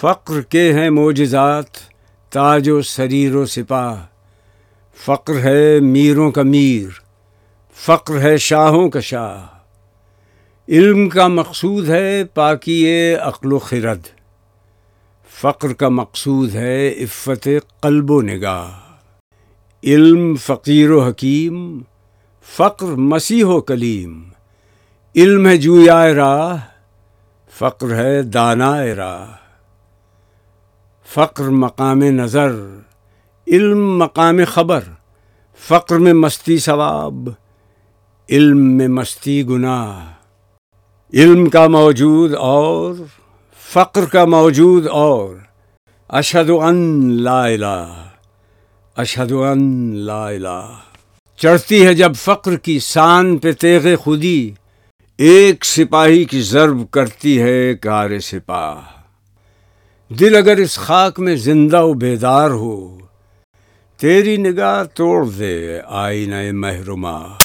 فقر کے ہیں معجزات تاج و سریر و سپاہ، فقر ہے میروں کا میر، فقر ہے شاہوں کا شاہ، علم کا مقصود ہے پاکی عقل و خرد، فقر کا مقصود ہے عفت قلب و نگاہ، علم فقیر و حکیم، فقر مسیح و کلیم، علم ہے جویائے راہ، فقر ہے دانائے راہ، فقر مقام نظر، علم مقام خبر، فقر میں مستی ثواب، علم میں مستی گناہ، علم کا موجود اور فقر کا موجود اور، اشہد ان لا الہ، اشہد ان لا الہ۔ چڑھتی ہے جب فقر کی سان پہ تیغ خودی، ایک سپاہی کی ضرب کرتی ہے کار سپاہ، دل اگر اس خاک میں زندہ و بیدار ہو، تیری نگاہ توڑ دے آئینہ محرمہ۔